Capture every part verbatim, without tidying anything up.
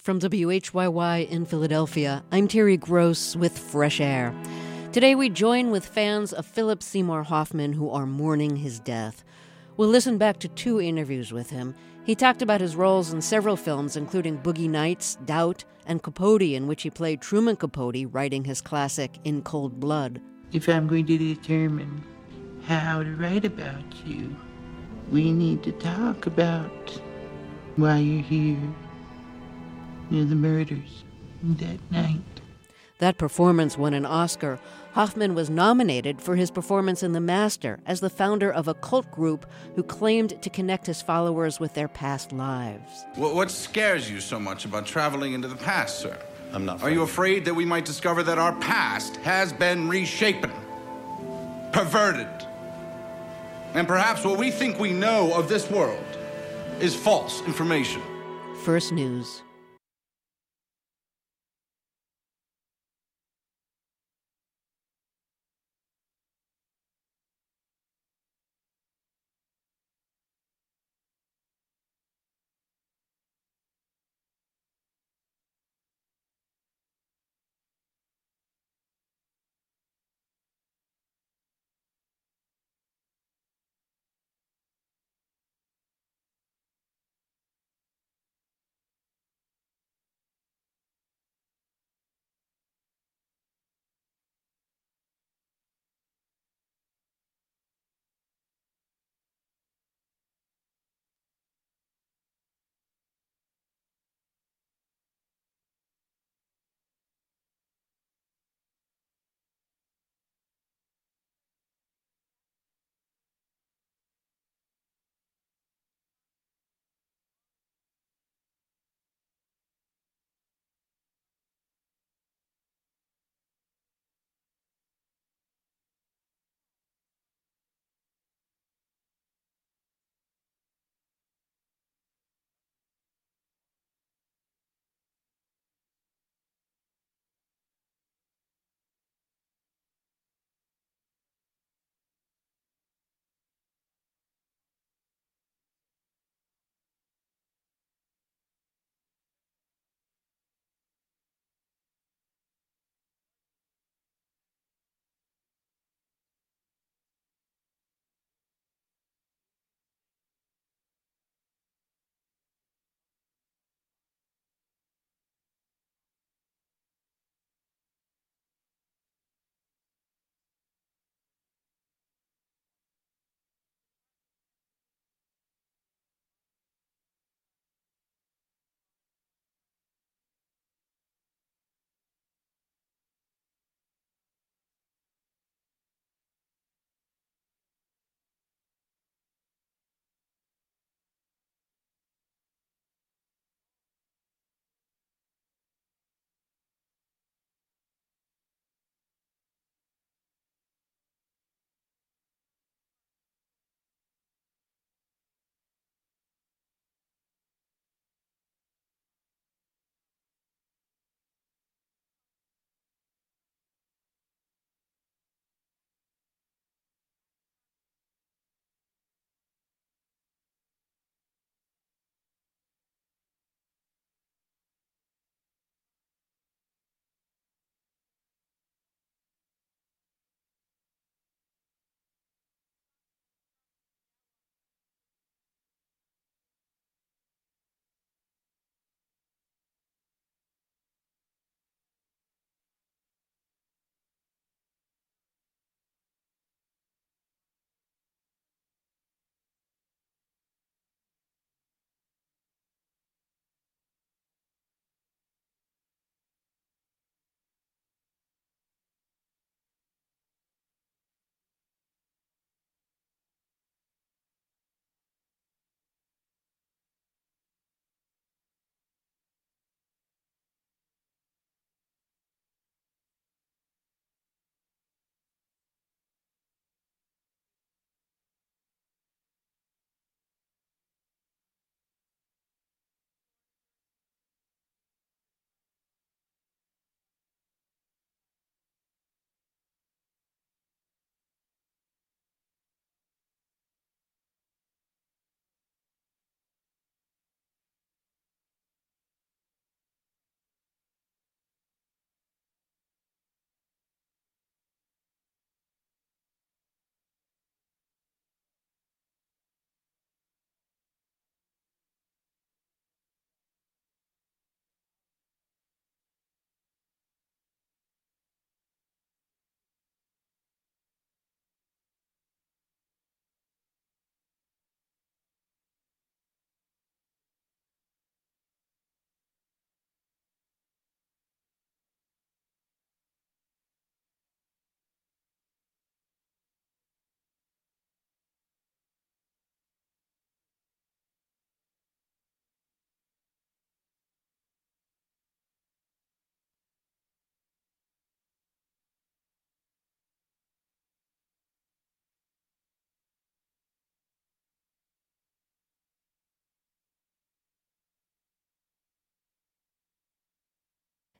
From W H Y Y in Philadelphia, I'm Terry Gross with Fresh Air. Today we join with fans of Philip Seymour Hoffman who are mourning his death. We'll listen back to two interviews with him. He talked about his roles in several films, including Boogie Nights, Doubt, and Capote, in which he played Truman Capote, writing his classic In Cold Blood. If I'm going to determine how to write about you, we need to talk about why you're here. You know, the murders that night. That performance won an Oscar. Hoffman was nominated for his performance in The Master as the founder of a cult group who claimed to connect his followers with their past lives. Well, what scares you so much about traveling into the past, sir? I'm not. Are you afraid that we might discover that our past has been reshapen, perverted, and perhaps what we think we know of this world is false information? First News.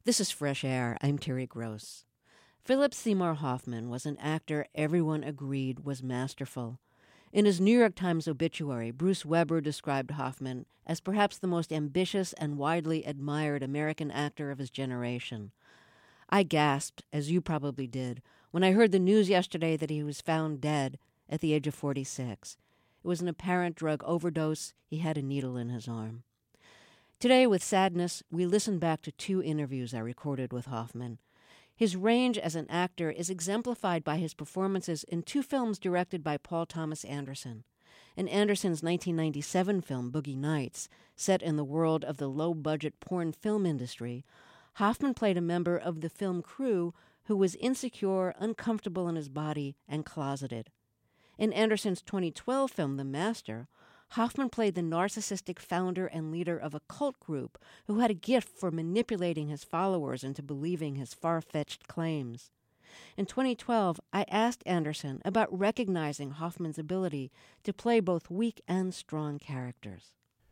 This is Fresh Air. I'm Terry Gross. Philip Seymour Hoffman was an actor everyone agreed was masterful. In his New York Times obituary, Bruce Weber described Hoffman as perhaps the most ambitious and widely admired American actor of his generation. I gasped, as you probably did, when I heard the news yesterday that he was found dead at the age of forty-six. It was an apparent drug overdose. He had a needle in his arm. Today, with sadness, we listen back to two interviews I recorded with Hoffman. His range as an actor is exemplified by his performances in two films directed by Paul Thomas Anderson. In Anderson's nineteen ninety-seven film, Boogie Nights, set in the world of the low-budget porn film industry, Hoffman played a member of the film crew who was insecure, uncomfortable in his body, and closeted. In Anderson's twenty twelve film, The Master, Hoffman played the narcissistic founder and leader of a cult group who had a gift for manipulating his followers into believing his far-fetched claims. In twenty twelve, I asked Anderson about recognizing Hoffman's ability to play both weak and strong characters.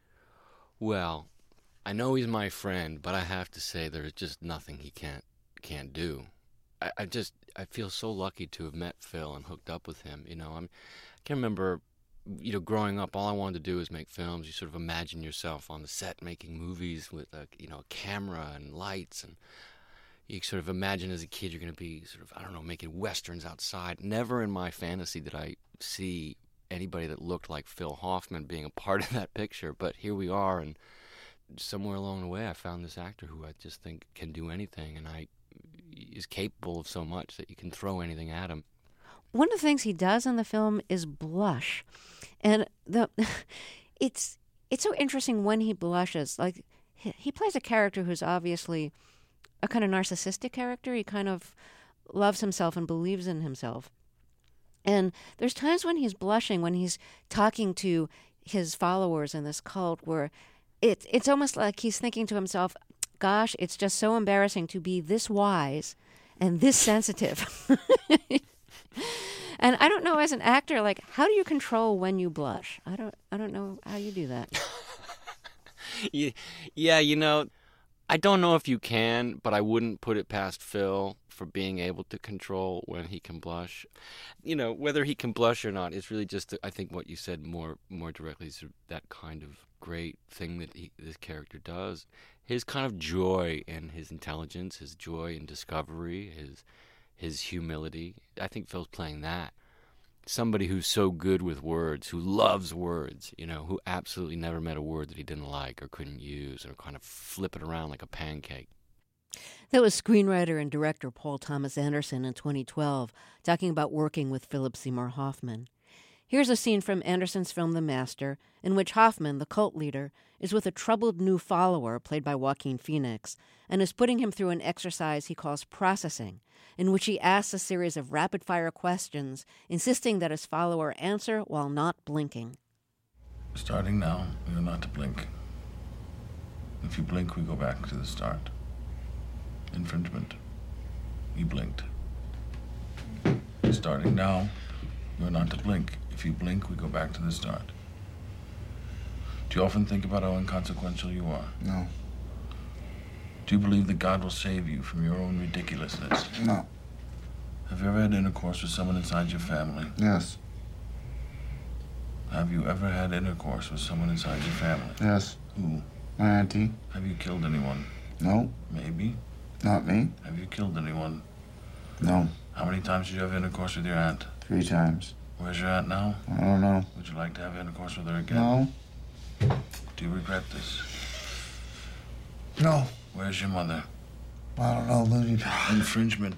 Well, I know he's my friend, but I have to say there's just nothing he can't can't do. I, I just I feel so lucky to have met Phil and hooked up with him. You know, I'm, I can remember, you know, growing up, all I wanted to do was make films. You sort of imagine yourself on the set making movies with a, you know, a camera and lights, and you sort of imagine as a kid you're going to be sort of, I don't know, making westerns outside. Never in my fantasy did I see anybody that looked like Phil Hoffman being a part of that picture, but here we are, and somewhere along the way I found this actor who I just think can do anything, and I is capable of so much that you can throw anything at him. One of the things he does in the film is blush, and the it's it's so interesting when he blushes. Like he, he plays a character who's obviously a kind of narcissistic character. He kind of loves himself and believes in himself. And there's times when he's blushing, when he's talking to his followers in this cult, where it, it's almost like he's thinking to himself, gosh, it's just so embarrassing to be this wise and this sensitive. And I don't know, as an actor, like, how do you control when you blush? I don't I don't know how you do that. Yeah, you know, I don't know if you can, but I wouldn't put it past Phil for being able to control when he can blush. You know, whether he can blush or not, it's really just, I think what you said more more directly is that kind of great thing that he, this character does. His kind of joy in his intelligence, his joy in discovery, his his humility. I think Phil's playing that. Somebody who's so good with words, who loves words, you know, who absolutely never met a word that he didn't like or couldn't use, or kind of flip it around like a pancake. That was screenwriter and director Paul Thomas Anderson in twenty twelve, talking about working with Philip Seymour Hoffman. Here's a scene from Anderson's film The Master, in which Hoffman, the cult leader, is with a troubled new follower, played by Joaquin Phoenix, and is putting him through an exercise he calls processing, in which he asks a series of rapid-fire questions, insisting that his follower answer while not blinking. Starting now, you're not to blink. If you blink, we go back to the start. Infringement. You blinked. Starting now, you're not to blink. If you blink, we go back to the start. Do you often think about how inconsequential you are? No. Do you believe that God will save you from your own ridiculousness? No. Have you ever had intercourse with someone inside your family? Yes. Have you ever had intercourse with someone inside your family? Yes. Who? My auntie. Have you killed anyone? No. Maybe. Not me. Have you killed anyone? No. How many times did you have intercourse with your aunt? Three times. Where's your aunt now? I don't know. Would you like to have intercourse with her again? No. Do you regret this? No. Where's your mother? I don't know, Looney. Infringement.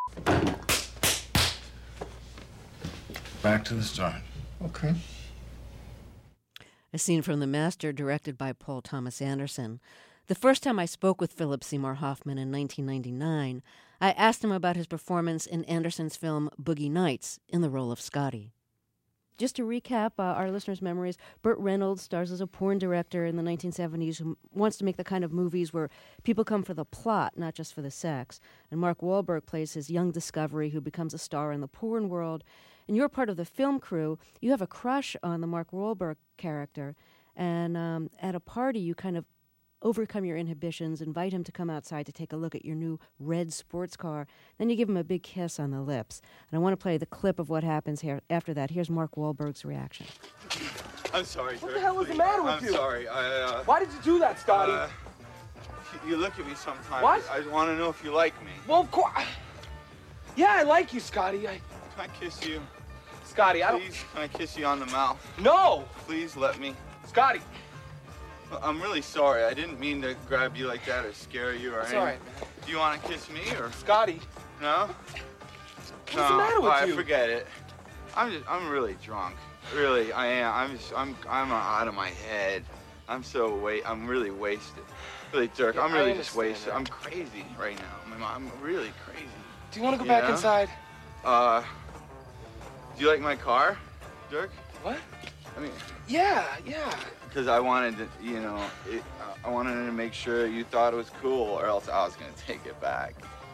Back to the start. Okay. A scene from The Master, directed by Paul Thomas Anderson. The first time I spoke with Philip Seymour Hoffman in nineteen ninety-nine, I asked him about his performance in Anderson's film Boogie Nights in the role of Scotty. Just to recap uh, our listeners' memories, Burt Reynolds stars as a porn director in the nineteen seventies who wants to make the kind of movies where people come for the plot, not just for the sex. And Mark Wahlberg plays his young discovery who becomes a star in the porn world. And you're part of the film crew. You have a crush on the Mark Wahlberg character. And um, at a party, you kind of overcome your inhibitions, invite him to come outside to take a look at your new red sports car. Then you give him a big kiss on the lips. And I want to play the clip of what happens here after that. Here's Mark Wahlberg's reaction. I'm sorry, What sir. the hell is the matter with I'm you? sorry. I, uh, Why did you do that, Scotty? uh, you look at me sometimes. What? I want to know if you like me. Well, of course. Yeah, I like you, Scotty. I, Can I kiss you? Scotty, I don't. Please, can I kiss you on the mouth? No, Please let me. Scotty. I'm really sorry. I didn't mean to grab you like that or scare you or It's anything. all right, man. Do you want to kiss me or Scotty. no? What's no. the matter with all right, you? forget it. I'm just. I'm really drunk. Really, I am. I'm just. I'm. I'm out of my head. I'm so wait. I'm really wasted. Really, Dirk. Yeah, I'm I really just understand wasted. that. I'm crazy right now. I'm, I'm really crazy. Do you want to go Yeah? back inside? Uh. Do you like my car, Dirk? What? I mean, Yeah, yeah. because I wanted to, you know, it, I wanted to make sure you thought it was cool, or else I was gonna take it back.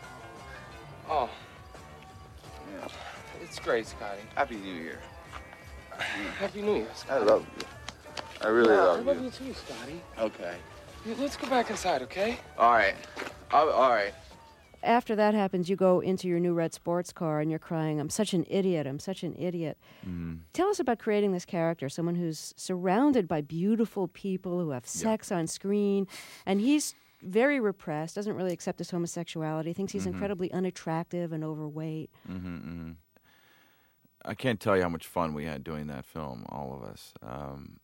Oh, Yeah. it's great, Scotty. Happy New Year. Happy New Year, I Scotty. love you. I really Yeah, love, I love you. you too, Scotty. Okay. Yeah, let's go back inside, okay? All right. I'll, all right. After that happens, you go into your new red sports car and you're crying, I'm such an idiot, I'm such an idiot. Mm. Tell us about creating this character, someone who's surrounded by beautiful people who have sex on screen, and he's very repressed, doesn't really accept his homosexuality, thinks he's Mhm. incredibly unattractive and overweight. Mm-hmm, mm-hmm. I can't tell you how much fun we had doing that film, all of us. Um,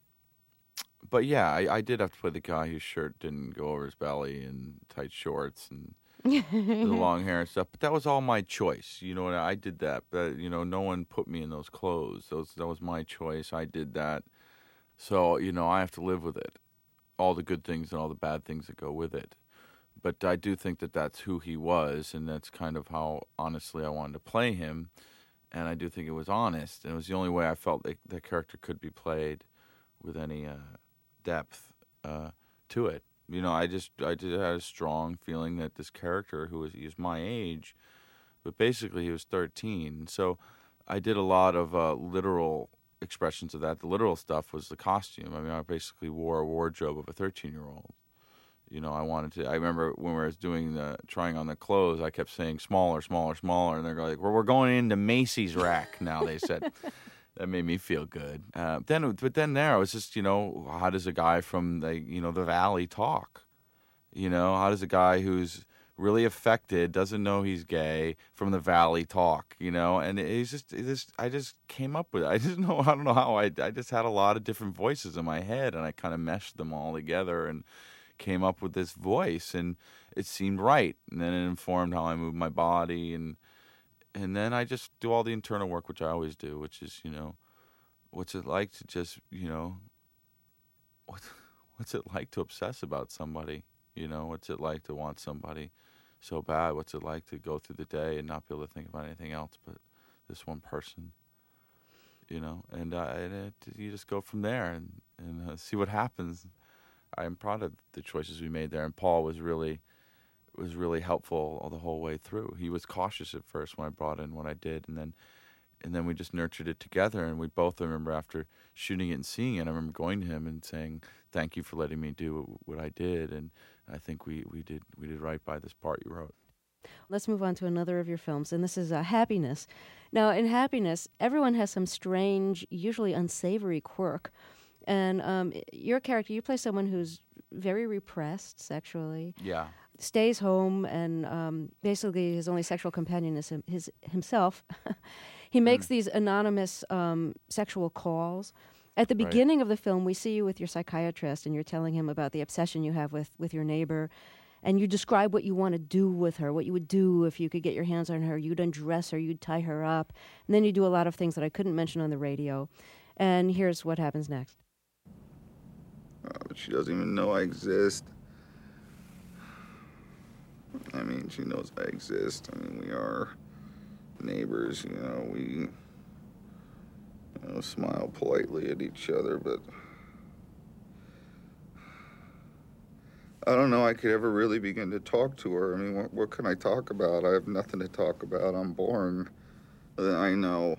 but yeah, I, I did have to play the guy whose shirt didn't go over his belly and tight shorts and the long hair and stuff. But that was all my choice. You know, I did that. But, you know, no one put me in those clothes. Those that was my choice. I did that. So, you know, I have to live with it. All the good things and all the bad things that go with it. But I do think that that's who he was, and that's kind of how, honestly, I wanted to play him. And I do think it was honest. And it was the only way I felt that that character could be played with any uh, depth uh, to it. You know, I just I just had a strong feeling that this character, who was he was my age, but basically he was thirteen. So I did a lot of uh, literal expressions of that. The literal stuff was the costume. I mean, I basically wore a wardrobe of a thirteen-year-old. You know, I wanted to. I remember when we were doing the trying on the clothes, I kept saying smaller, smaller, smaller, and they're like, "Well, we're going into Macy's rack now." They said. That made me feel good. Uh, then, but then there, I was just, you know, how does a guy from the, you know, the Valley talk? You know, how does a guy who's really affected, doesn't know he's gay, from the Valley talk? You know, and it's just, it just, I just came up with it. I just know, I don't know how. I, I just had a lot of different voices in my head, and I kind of meshed them all together and came up with this voice, and it seemed right. And then it informed how I moved my body, and. And then I just do all the internal work, which I always do, which is, you know, what's it like to just, you know, what, what's it like to obsess about somebody? You know, what's it like to want somebody so bad? What's it like to go through the day and not be able to think about anything else but this one person? You know, and, uh, and it, you just go from there and, and uh, see what happens. I'm proud of the choices we made there, and Paul was really... was really helpful all the whole way through. He was cautious at first when I brought in what I did, and then and then we just nurtured it together, and we both, I remember after shooting it and seeing it, I remember going to him and saying, thank you for letting me do what I did, and I think we, we did we did right by this part you wrote. Let's move on to another of your films, and this is uh, Happiness. Now, in Happiness, everyone has some strange, usually unsavory quirk, and um, your character, you play someone who's very repressed sexually. Yeah. Stays home, and um, basically his only sexual companion is him, his himself. He makes mm. these anonymous um, sexual calls. At the beginning right. of the film, we see you with your psychiatrist, and you're telling him about the obsession you have with, with your neighbor, and you describe what you want to do with her, what you would do if you could get your hands on her. You'd undress her, you'd tie her up, and then you do a lot of things that I couldn't mention on the radio. And here's what happens next. Oh, but she doesn't even know I exist. I mean, she knows I exist. I mean, we are neighbors, you know, we you know, smile politely at each other, but I don't know I could ever really begin to talk to her. I mean, what, what can I talk about? I have nothing to talk about. I'm boring. I know.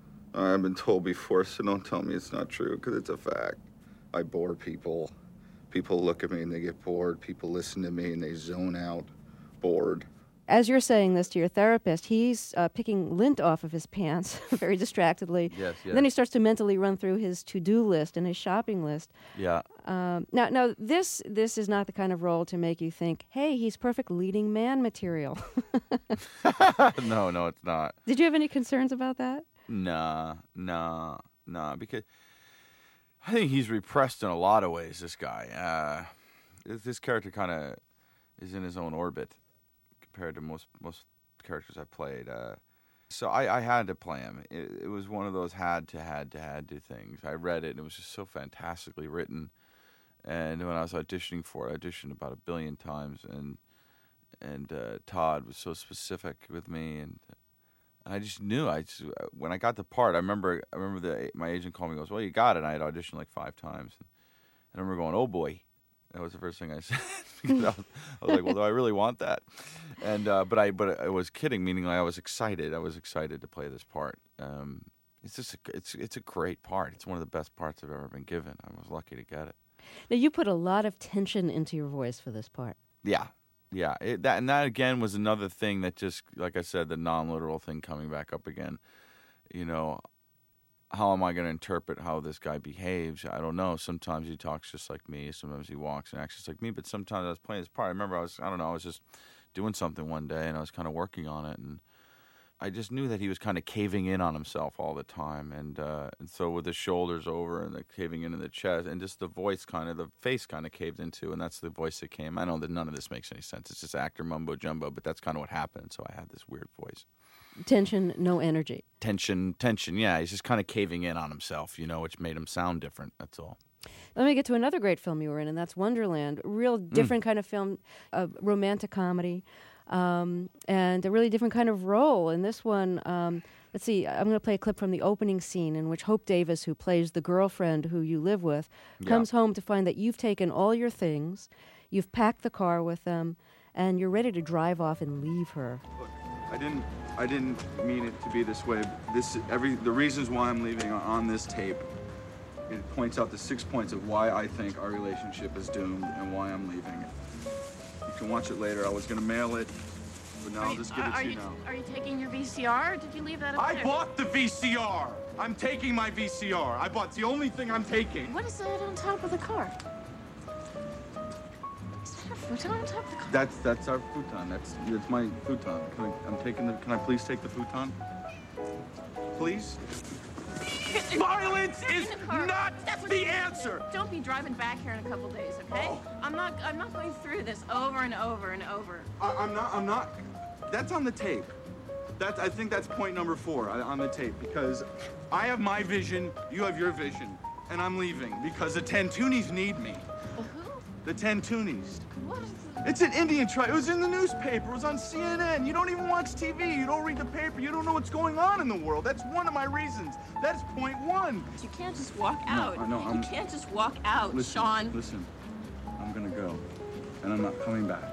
I've been told before, so don't tell me it's not true, because it's a fact. I bore people. People look at me and they get bored. People listen to me and they zone out, bored. As you're saying this to your therapist, he's uh, picking lint off of his pants very distractedly. Yes, yes. And then he starts to mentally run through his to-do list and his shopping list. Yeah. Um, now, now this this is not the kind of role to make you think, hey, he's perfect leading man material. no, no, it's not. Did you have any concerns about that? Nah, nah, nah, because I think he's repressed in a lot of ways, this guy. Uh, this character kind of is in his own orbit compared to most most characters I've played. Uh, so I, I had to play him. It, it was one of those had to, had to, had to things. I read it, and it was just so fantastically written. And when I was auditioning for it, I auditioned about a billion times, and and uh, Todd was so specific with me, and I just knew. I just, when I got the part, I remember I remember the my agent called me and goes, "Well, you got it." And I had auditioned like five times. And I remember going, "Oh boy," that was the first thing I said. Because I, was, I was like, "Well, do I really want that?" And uh, but I but I was kidding, meaning like I was excited. I was excited to play this part. Um, it's just a, it's it's a great part. It's one of the best parts I've ever been given. I was lucky to get it. Now, you put a lot of tension into your voice for this part. Yeah. Yeah, it, that and that again was another thing that just, like I said, the non-literal thing coming back up again. You know, how am I going to interpret how this guy behaves? I don't know. Sometimes he talks just like me. Sometimes he walks and acts just like me. But sometimes I was playing this part. I remember I was, I don't know, I was just doing something one day and I was kind of working on it, and I just knew that he was kind of caving in on himself all the time, and uh, and so with the shoulders over and the caving in in the chest, and just the voice kind of, the face kind of caved into, and that's the voice that came. I know that none of this makes any sense. It's just actor mumbo jumbo, but that's kind of what happened. So I had this weird voice. Tension, no energy. Tension, tension. Yeah, he's just kind of caving in on himself, you know, which made him sound different. That's all. Let me get to another great film you were in, and that's Wonderland. A real different mm. kind of film, a romantic comedy. Um, and a really different kind of role. In this one, um, let's see, I'm going to play a clip from the opening scene in which Hope Davis, who plays the girlfriend who you live with, yeah. comes home to find that you've taken all your things, you've packed the car with them, and you're ready to drive off and leave her. Look, I didn't, I didn't mean it to be this way. This, every, the reasons why I'm leaving are on this tape. It points out the six points of why I think our relationship is doomed and why I'm leaving. You can watch it later. I was going to mail it, but now are I'll you, just give it are to you, you now. Are you taking your V C R? Or did you leave that up I there? bought the V C R. I'm taking my V C R. I bought, it's the only thing I'm taking. What is that on top of the car? Is that a futon on top of the car? That's that's our futon. That's that's my futon. Can I, I'm taking the. Can I please take the futon? Please. Violence is not That's the answer. Don't be driving back here in a couple days, okay? Oh. I'm not. I'm not going through this over and over and over. I, I'm not. I'm not. That's on the tape. That's. I think that's point number four on the tape, because I have my vision, you have your vision, and I'm leaving because the Tantoonies need me. The who? The Tantoonies. What is the... It's an Indian tribe. It was in the newspaper. It was on C N N. You don't even watch T V. You don't read the paper. You don't know what's going on in the world. That's one of my reasons. That's point one. You can't just walk out. I know, you I'm- can't just walk out, Listen, Sean. Listen, I'm gonna go, and I'm not coming back.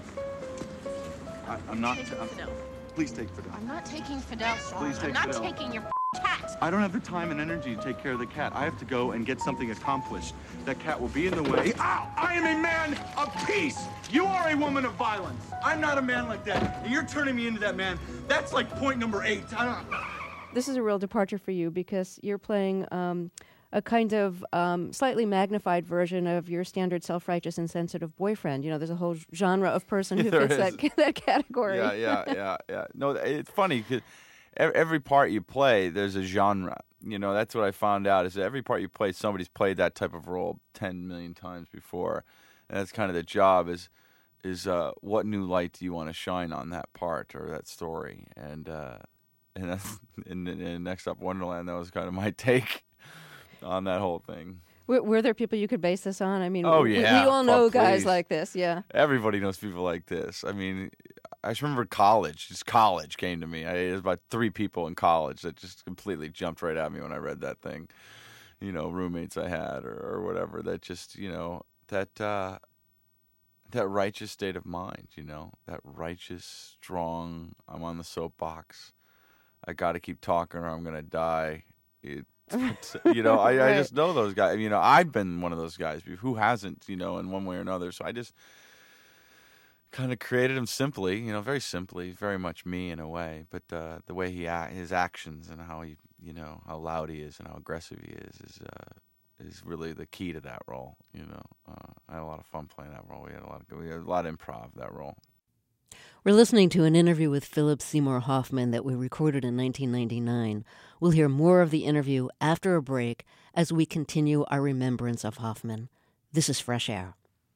I, I'm not. Take I'm- Fidel. Please take Fidel. I'm not taking Fidel, Sean. Please take I'm not Fidel. taking your cat. I don't have the time and energy to take care of the cat. I have to go and get something accomplished. That cat will be in the way. Ow! I am a man of peace. You are a woman of violence. I'm not a man like that. And you're turning me into that man. That's like point number eight. I don't... This is a real departure for you because you're playing um, a kind of um, slightly magnified version of your standard self-righteous and sensitive boyfriend. You know, there's a whole genre of person who There fits that, that category. Yeah, yeah, yeah, yeah. No, it's funny because every part you play, there's a genre. You know, that's what I found out is that every part you play, somebody's played that type of role ten million times before. And that's kind of the job is, is uh, what new light do you want to shine on that part or that story? And, uh, and, that's, and, and next up, Wonderland, that was kind of my take on that whole thing. Were, were there people you could base this on? I mean, Oh, we, yeah. we all Oh, know guys please. like this, yeah. Everybody knows people like this. I mean, I just remember college. Just college came to me. I, there's about three people in college that just completely jumped right at me when I read that thing. You know, roommates I had or, or whatever. That just, you know, that uh, that righteous state of mind. You know, that righteous, strong. I'm on the soapbox. I got to keep talking or I'm gonna die. It, But, you know, I, Right. I just know those guys. You know, I've been one of those guys. Who hasn't, you know, in one way or another. So I just kind of created him simply, you know, very simply, very much me in a way. But uh, the way he act, his actions and how he, you know, how loud he is and how aggressive he is is uh, is really the key to that role. You know, uh, I had a lot of fun playing that role. We had a lot of we had a lot of improv that role. We're listening to an interview with Philip Seymour Hoffman that we recorded in nineteen ninety-nine. We'll hear more of the interview after a break as we continue our remembrance of Hoffman. This is Fresh Air.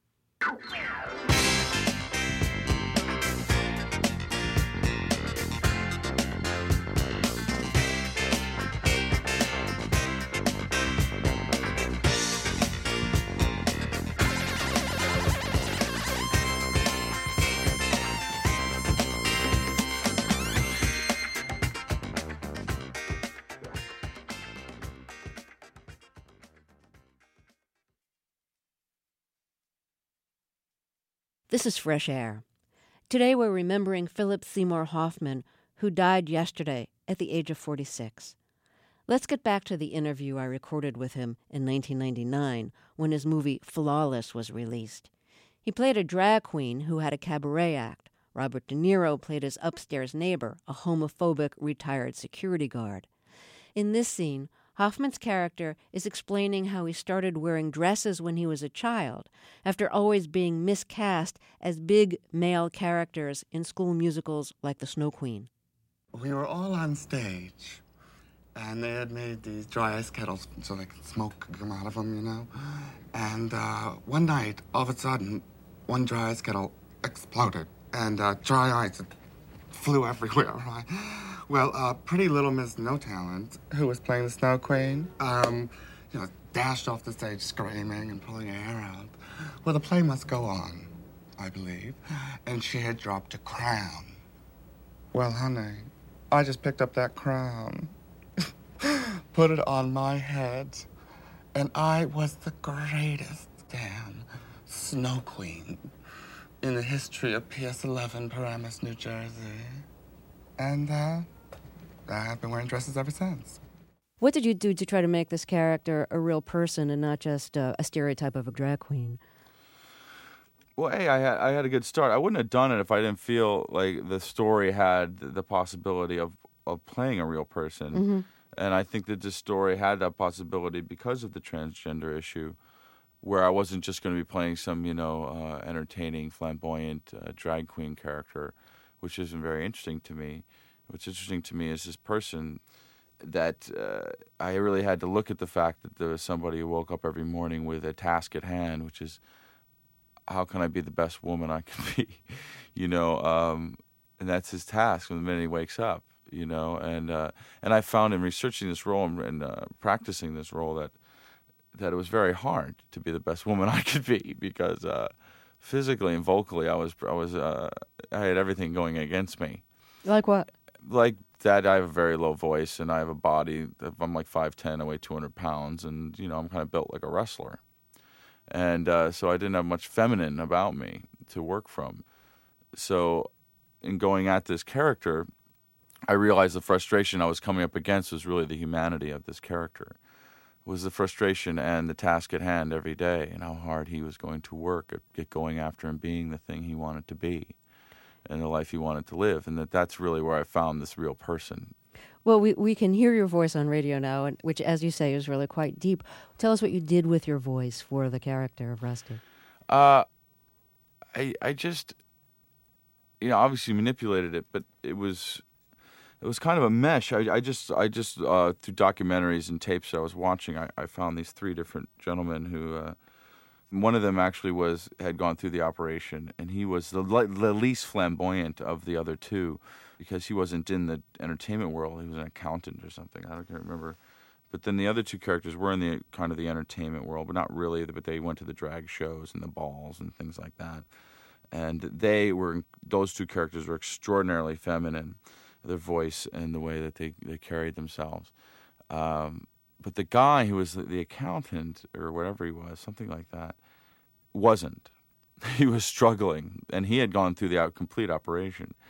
This is Fresh Air. Today we're remembering Philip Seymour Hoffman, who died yesterday at the age of forty-six. Let's get back to the interview I recorded with him in nineteen ninety-nine when his movie Flawless was released. He played a drag queen who had a cabaret act. Robert De Niro played his upstairs neighbor, a homophobic retired security guard. In this scene, Hoffman's character is explaining how he started wearing dresses when he was a child, after always being miscast as big male characters in school musicals like The Snow Queen. We were all on stage, and they had made these dry ice kettles so they could smoke come out of them, you know? And uh, one night, all of a sudden, one dry ice kettle exploded, and uh, dry ice flew everywhere, right? Well, uh, pretty little Miss No Talent, who was playing the Snow Queen, um, you know, dashed off the stage screaming and pulling her hair out. Well, the play must go on, I believe, and she had dropped a crown. Well, honey, I just picked up that crown, put it on my head, and I was the greatest damn Snow Queen in the history of P S eleven, Paramus, New Jersey. And, uh... I've been wearing dresses ever since. What did you do to try to make this character a real person and not just uh, a stereotype of a drag queen? Well, hey, I had I had a good start. I wouldn't have done it if I didn't feel like the story had the possibility of, of playing a real person. Mm-hmm. And I think that this story had that possibility because of the transgender issue, where I wasn't just going to be playing some, you know, uh, entertaining, flamboyant uh, drag queen character, which isn't very interesting to me. What's interesting to me is this person that uh, I really had to look at the fact that there was somebody who woke up every morning with a task at hand, which is, how can I be the best woman I can be? you know, um, and that's his task from the minute he wakes up, you know. And uh, and I found in researching this role and, and uh, practicing this role that that it was very hard to be the best woman I could be because uh, physically and vocally I was I was uh, I had everything going against me. Like what? Like that, I have a very low voice, and I have a body. I'm like five ten, I weigh two hundred pounds, and you know I'm kind of built like a wrestler, and uh, so I didn't have much feminine about me to work from. So, in going at this character, I realized the frustration I was coming up against was really the humanity of this character. It was the frustration and the task at hand every day, and how hard he was going to work at get going after and being the thing he wanted to be. And the life he wanted to live, and that that's really where I found this real person. Well, we, we can hear your voice on radio now, and, which, as you say, is really quite deep. Tell us what you did with your voice for the character of Rusty. Uh, I I just, you know, obviously manipulated it, but it was it was kind of a mesh. I, I just I just uh, through documentaries and tapes that I was watching, I, I found these three different gentlemen who. Uh, One of them actually was had gone through the operation, and he was the, the least flamboyant of the other two because he wasn't in the entertainment world. He was an accountant or something. I don't remember. But then the other two characters were in the kind of the entertainment world, but not really. But they went to the drag shows and the balls and things like that. And they were those two characters were extraordinarily feminine, their voice and the way that they, they carried themselves. Um, But the guy who was the, the accountant or whatever he was, something like that, wasn't. He was struggling, and he had gone through the out, complete operation.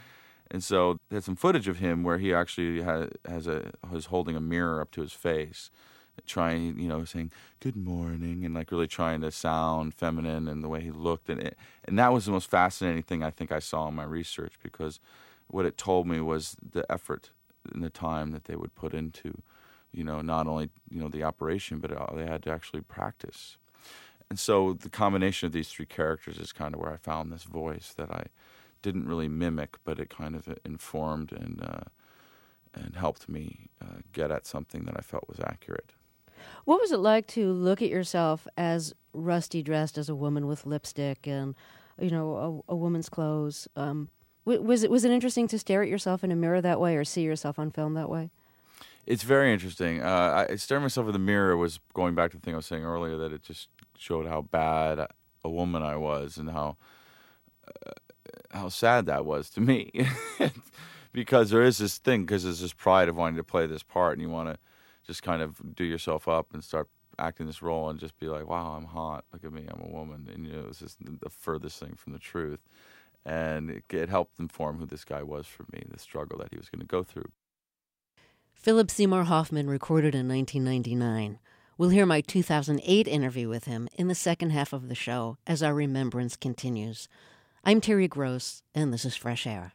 And so there's some footage of him where he actually has, has a was holding a mirror up to his face, trying, you know, saying good morning, and like really trying to sound feminine, and the way he looked, and it, and that was the most fascinating thing I think I saw in my research, because what it told me was the effort and the time that they would put into, you know, not only, you know, the operation, but uh, they had to actually practice. And so the combination of these three characters is kind of where I found this voice that I didn't really mimic, but it kind of informed and uh, and helped me uh, get at something that I felt was accurate. What was it like to look at yourself as Rusty dressed as a woman with lipstick and, you know, a, a woman's clothes? Um, w- was it was it interesting to stare at yourself in a mirror that way, or see yourself on film that way? It's very interesting. Uh, I, staring myself in the mirror was going back to the thing I was saying earlier, that it just showed how bad a woman I was, and how uh, how sad that was to me. Because there is this thing, because there's this pride of wanting to play this part, and you want to just kind of do yourself up and start acting this role and just be like, wow, I'm hot. Look at me, I'm a woman. And, you know, it was just the furthest thing from the truth. And it, it helped inform who this guy was for me, the struggle that he was going to go through. Philip Seymour Hoffman recorded in nineteen ninety-nine. We'll hear my two thousand eight interview with him in the second half of the show as our remembrance continues. I'm Terry Gross, and this is Fresh Air.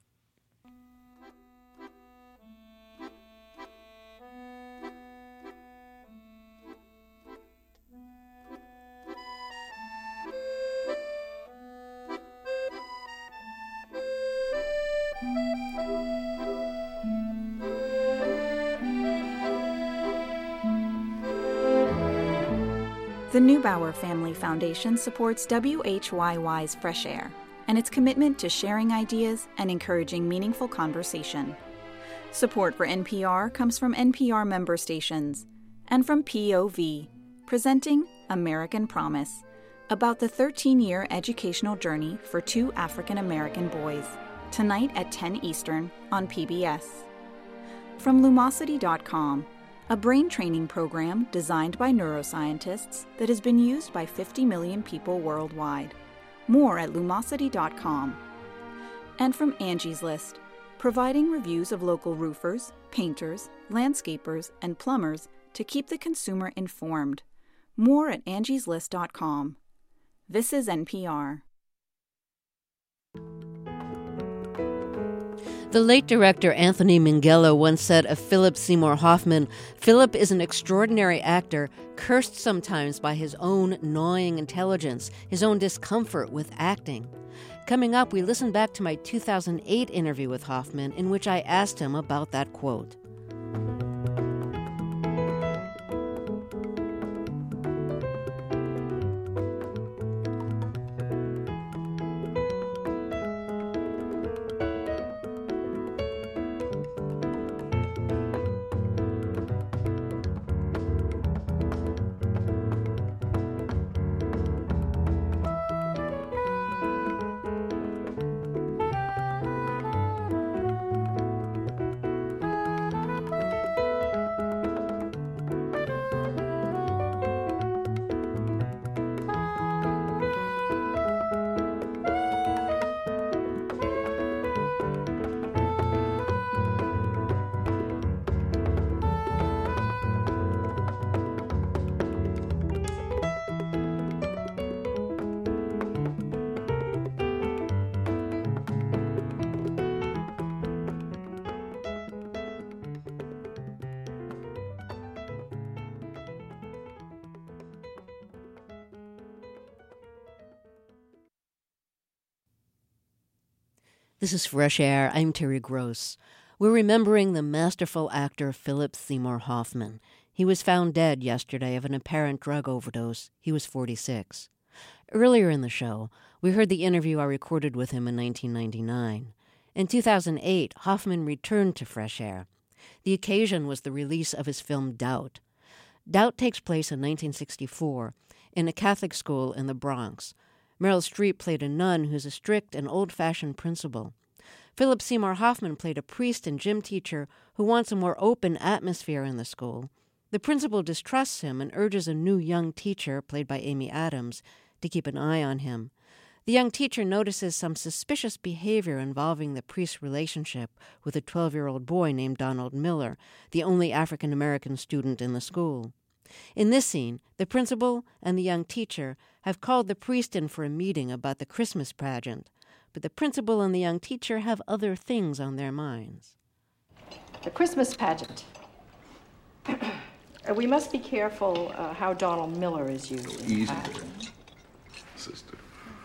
The Neubauer Family Foundation supports W H Y Y's Fresh Air and its commitment to sharing ideas and encouraging meaningful conversation. Support for N P R comes from N P R member stations and from P O V, presenting American Promise, about the thirteen-year educational journey for two African American boys, tonight at ten Eastern on P B S. From Lumosity dot com, a brain training program designed by neuroscientists that has been used by fifty million people worldwide. More at Lumosity dot com. And from Angie's List, providing reviews of local roofers, painters, landscapers, and plumbers to keep the consumer informed. More at Angie's List dot com. This is N P R. The late director Anthony Minghella once said of Philip Seymour Hoffman, "Philip is an extraordinary actor, cursed sometimes by his own gnawing intelligence, his own discomfort with acting." Coming up, we listen back to my two thousand eight interview with Hoffman, in which I asked him about that quote. This is Fresh Air. I'm Terry Gross. We're remembering the masterful actor Philip Seymour Hoffman. He was found dead yesterday of an apparent drug overdose. He was forty-six. Earlier in the show, we heard the interview I recorded with him in nineteen ninety-nine. In two thousand eight, Hoffman returned to Fresh Air. The occasion was the release of his film Doubt. Doubt takes place in nineteen sixty-four in a Catholic school in the Bronx. Meryl Streep played a nun who's a strict and old-fashioned principal. Philip Seymour Hoffman played a priest and gym teacher who wants a more open atmosphere in the school. The principal distrusts him and urges a new young teacher, played by Amy Adams, to keep an eye on him. The young teacher notices some suspicious behavior involving the priest's relationship with a twelve-year-old boy named Donald Miller, the only African-American student in the school. In this scene, the principal and the young teacher have called the priest in for a meeting about the Christmas pageant, but the principal and the young teacher have other things on their minds. The Christmas pageant. We must be careful uh, how Donald Miller is used. Easy Uh, there, sister.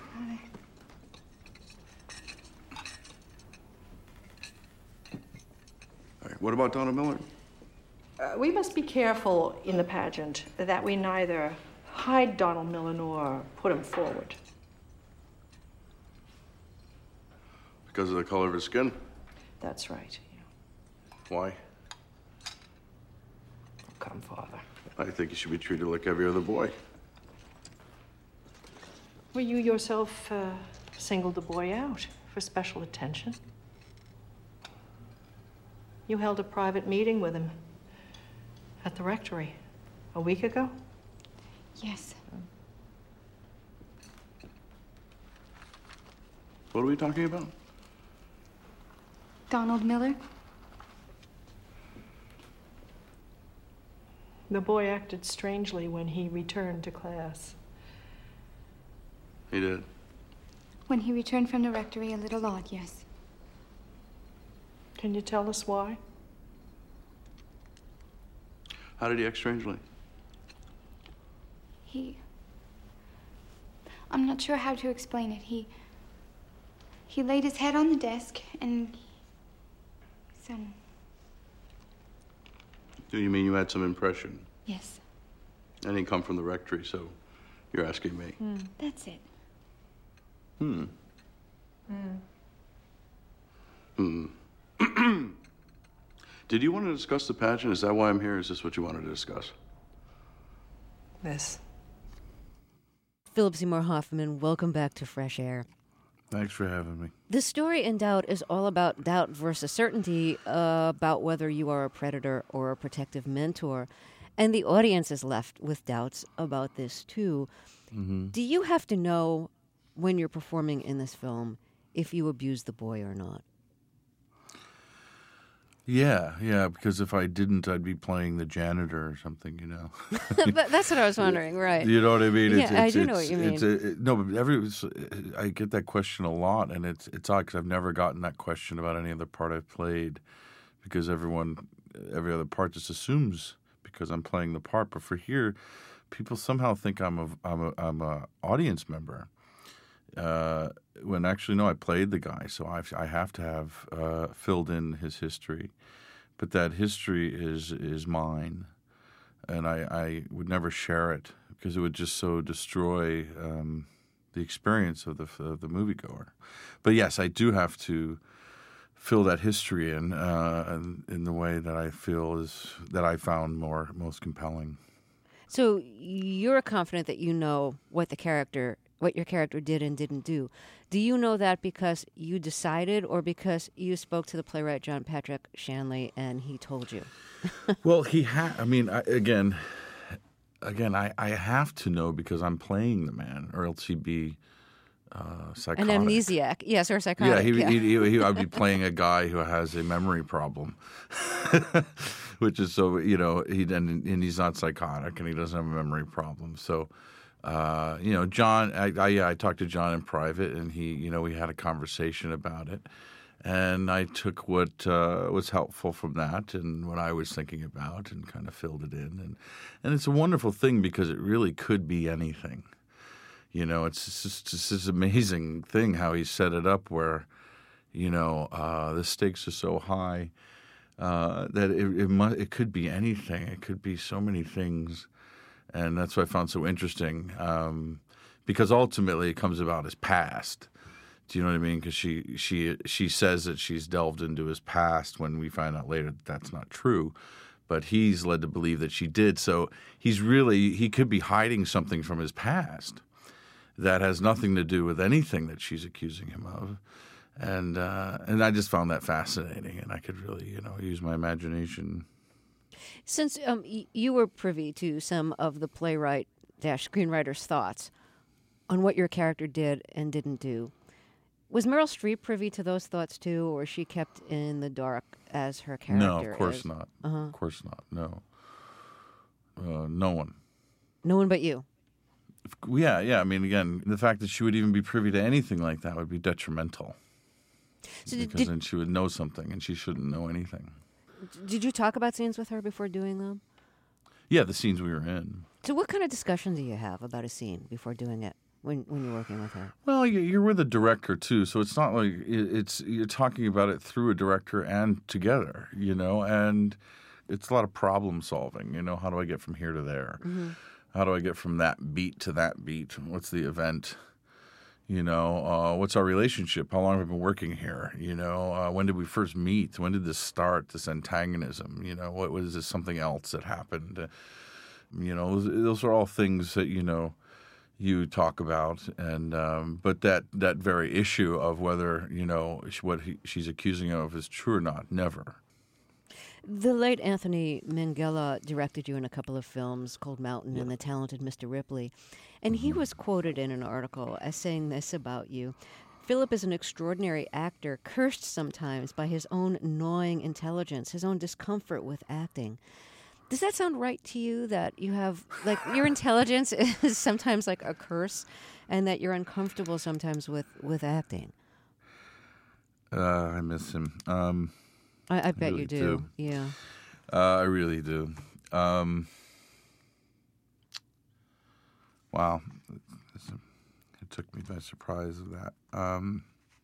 All right, what about Donald Miller? Uh, we must be careful in the pageant that we neither hide Donald Miller nor put him forward. Because of the color of his skin? That's right. Why? Come, Father. I think he should be treated like every other boy. Well, you yourself uh, singled the boy out for special attention. You held a private meeting with him at the rectory a week ago? Yes. What are we talking about? Donald Miller? The boy acted strangely when he returned to class. He did. When he returned from the rectory, a little odd, yes. Can you tell us why? How did he act strangely? He... I'm not sure how to explain it. He... He laid his head on the desk and... Some... Do you mean you had some impression? Yes. I didn't come from the rectory, so you're asking me. Mm. That's it. Hmm. Hmm. Hmm. Did you want to discuss the pageant? Is that why I'm here? Is this what you wanted to discuss? This. Philip Seymour Hoffman, welcome back to Fresh Air. Thanks for having me. The story in Doubt is all about doubt versus certainty, uh, about whether you are a predator or a protective mentor. And the audience is left with doubts about this, too. Mm-hmm. Do you have to know when you're performing in this film if you abuse the boy or not? Yeah, yeah, because if I didn't, I'd be playing the janitor or something, you know. That's what I was wondering, right? You know what I mean? Yeah, It's, I it's, do it's, know what you it's mean. A, it, no, but every I get that question a lot, and it's it's odd because I've never gotten that question about any other part I've played, because everyone, every other part just assumes because I'm playing the part. But for here, people somehow think I'm a I'm a I'm a audience member. Uh, when actually, no, I played the guy, so I've, I have to have uh, filled in his history. But that history is is mine, and I, I would never share it because it would just so destroy um, the experience of the of the moviegoer. But yes, I do have to fill that history in uh, in, in the way that I feel is that I found more most compelling. So you're confident that you know what the character, what your character did and didn't do. Do you know that because you decided, or because you spoke to the playwright John Patrick Shanley and he told you? Well, he had. I mean, I, again, again, I, I have to know because I'm playing the man, or else he'd be uh, psychotic. An amnesiac, yes, or psychotic. Yeah, he, yeah. He, he, he, I'd be playing a guy who has a memory problem, which is so you know he and, and he's not psychotic and he doesn't have a memory problem. So, uh, you know, John, I, I yeah, I talked to John in private, and he, you know, we had a conversation about it, and I took what uh, was helpful from that and what I was thinking about, and kind of filled it in, and and it's a wonderful thing because it really could be anything. You know, it's just, just this amazing thing how he set it up where, you know, uh, the stakes are so high uh, that it it, mu- it could be anything. It could be so many things, and that's what I found so interesting um, because ultimately it comes about his past. Do you know what I mean? Because she she she says that she's delved into his past when we find out later that that's not true. But he's led to believe that she did. So he's really, he could be hiding something from his past that has nothing to do with anything that she's accusing him of. And uh, and I just found that fascinating, and I could really, you know, use my imagination. Since um, y- you were privy to some of the playwright dash screenwriter's thoughts, on what your character did and didn't do. Was Meryl Streep privy to those thoughts too, or was she kept in the dark as her character? No, of course is? not. Uh-huh. Of course not. No. Uh, no one. No one but you. Yeah, yeah. I mean, again, the fact that she would even be privy to anything like that would be detrimental. So because did, then she would know something, and she shouldn't know anything. Did you talk about scenes with her before doing them? Yeah, the scenes we were in. So what kind of discussion do you have about a scene before doing it when when you're working with her? Well, you're with a director too, so it's not like it's you're talking about it through a director and together, you know, and it's a lot of problem solving. You know, how do I get from here to there? Mm-hmm. How do I get from that beat to that beat? What's the event? You know, uh, what's our relationship? How long have we been working here? You know, uh, when did we first meet? When did this start, this antagonism? You know, what was this something else that happened? Uh, you know, those, those are all things that, you know, you talk about. And um, but that, that very issue of whether, you know, what he, she's accusing of is true or not, never. The late Anthony Minghella directed you in a couple of films, Cold Mountain yeah. and The Talented Mister Ripley. And he was quoted in an article as saying this about you. Philip is an extraordinary actor, cursed sometimes by his own gnawing intelligence, his own discomfort with acting. Does that sound right to you, that you have, like, your intelligence is sometimes like a curse and that you're uncomfortable sometimes with, with acting? Uh, I miss him. Um, I, I bet I really you do. do. Yeah. Uh, I really do. Um, wow. It took me by surprise of that. Um,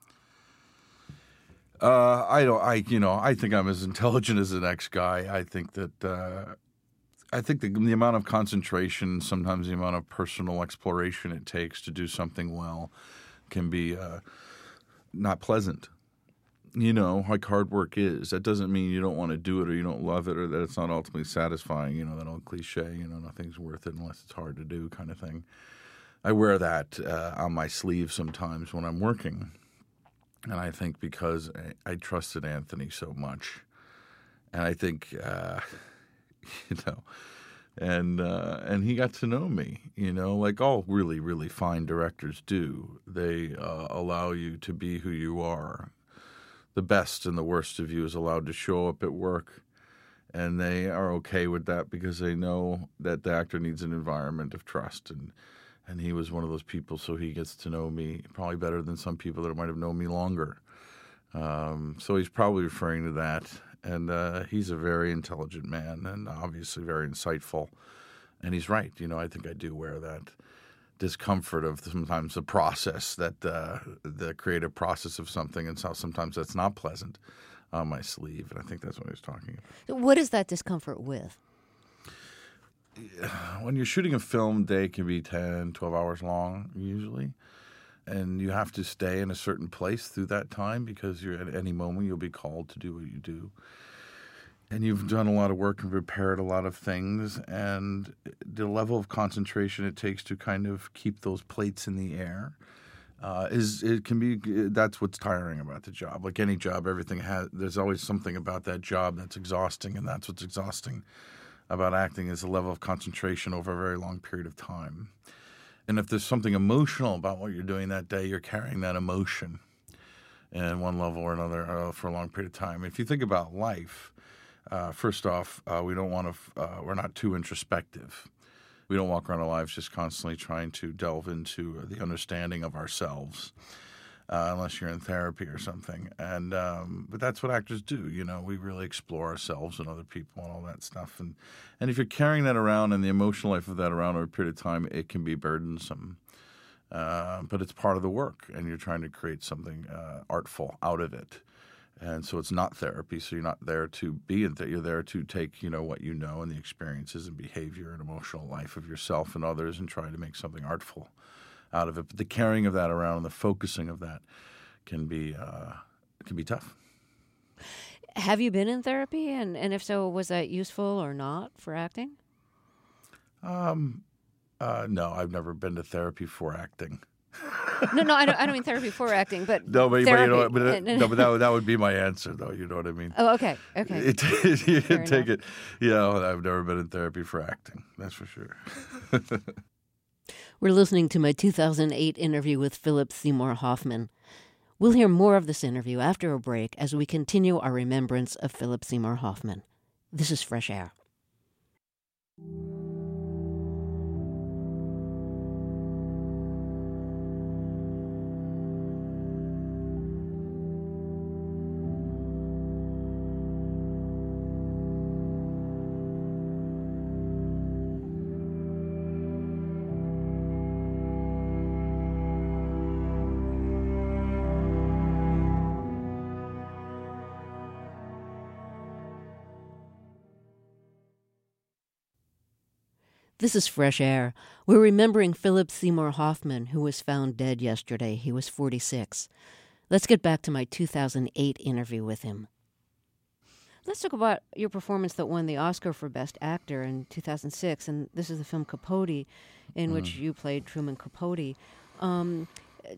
uh, I don't. I you know. I think I'm as intelligent as the next guy. I think that. Uh, I think the, the amount of concentration, sometimes the amount of personal exploration it takes to do something well, can be uh, not pleasant. You know, like hard work is. That doesn't mean you don't want to do it or you don't love it or that it's not ultimately satisfying. You know, that old cliche, you know, nothing's worth it unless it's hard to do kind of thing. I wear that uh, on my sleeve sometimes when I'm working. And I think because I, I trusted Anthony so much. And I think, uh, you know, and uh, and he got to know me, you know, like all really, really fine directors do. They uh, allow you to be who you are. The best and the worst of you is allowed to show up at work, and they are okay with that because they know that the actor needs an environment of trust, and and he was one of those people, so he gets to know me probably better than some people that might have known me longer. Um, so he's probably referring to that, and uh, he's a very intelligent man and obviously very insightful, and he's right. You know, I think I do wear that discomfort of sometimes the process, that uh, the creative process of something, and so sometimes that's not pleasant on my sleeve, and I think that's what he was talking about. What is that discomfort with? When you're shooting a film, day can be ten, twelve hours long usually, and you have to stay in a certain place through that time because you're at any moment you'll be called to do what you do. And you've done a lot of work and prepared a lot of things, and the level of concentration it takes to kind of keep those plates in the air uh, is it can be. That's what's tiring about the job. Like any job, everything has. There's always something about that job that's exhausting, and that's what's exhausting about acting is the level of concentration over a very long period of time. And if there's something emotional about what you're doing that day, you're carrying that emotion in one level or another uh, for a long period of time. If you think about life. Uh, first off, uh, we don't want to. Uh, we're not too introspective. We don't walk around our lives just constantly trying to delve into the understanding of ourselves, uh, unless you're in therapy or something. And um, but that's what actors do. You know, we really explore ourselves and other people and all that stuff. And and if you're carrying that around and the emotional life of that around over a period of time, it can be burdensome. Uh, but it's part of the work, and you're trying to create something uh, artful out of it. And so it's not therapy, so you're not there to be in therapy. You're there to take, you know, what you know and the experiences and behavior and emotional life of yourself and others and try to make something artful out of it. But the carrying of that around and the focusing of that can be uh, can be tough. Have you been in therapy? And, and if so, was that useful or not for acting? Um, uh, no, I've never been to therapy for acting. no, no, I don't. I don't mean therapy for acting, but no, but, but you know, but it, no, but that that would be my answer, though. You know what I mean? Oh, okay, okay. It, it, you Fair take enough. it. You know, I've never been in therapy for acting. That's for sure. We're listening to my two thousand eight interview with Philip Seymour Hoffman. We'll hear more of this interview after a break as we continue our remembrance of Philip Seymour Hoffman. This is Fresh Air. This is Fresh Air. We're remembering Philip Seymour Hoffman, who was found dead yesterday. He was forty-six. Let's get back to my two thousand eight interview with him. Let's talk about your performance that won the Oscar for Best Actor in two thousand six, and this is the film Capote, in mm. which you played Truman Capote. Um,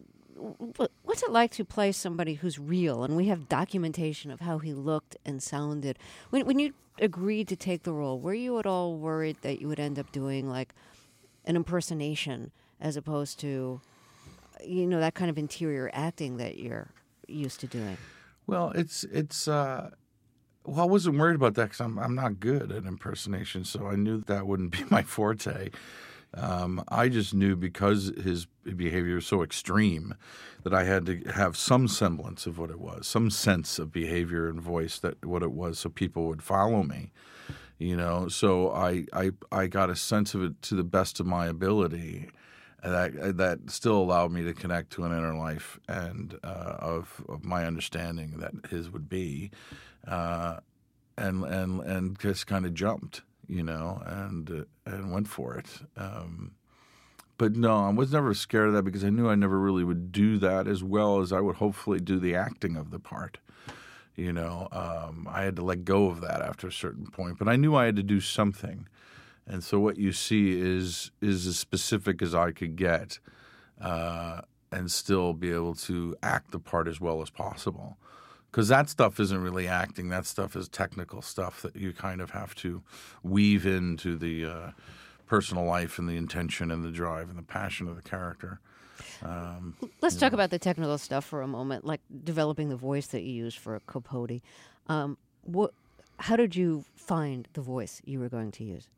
what's it like to play somebody who's real? And we have documentation of how he looked and sounded. When, when you agreed to take the role, were you at all worried that you would end up doing like an impersonation as opposed to, you know, that kind of interior acting that you're used to doing? Well, it's it's. Uh, well, I wasn't worried about that because I'm I'm not good at impersonation, so I knew that wouldn't be my forte. Um, I just knew because his behavior was so extreme that I had to have some semblance of what it was, some sense of behavior and voice that what it was, so people would follow me. You know, so I I, I got a sense of it to the best of my ability, and that that still allowed me to connect to an inner life and uh, of of my understanding that his would be, uh, and and and just kind of jumped. You know, and uh, and went for it. Um, but no, I was never scared of that because I knew I never really would do that as well as I would hopefully do the acting of the part. You know, um, I had to let go of that after a certain point, but I knew I had to do something. And so what you see is is as specific as I could get, uh, and still be able to act the part as well as possible. Because that stuff isn't really acting. That stuff is technical stuff that you kind of have to weave into the uh, personal life and the intention and the drive and the passion of the character. Um, Let's talk know. about the technical stuff for a moment, like developing the voice that you used for Capote. Um, what, how did you find the voice you were going to use?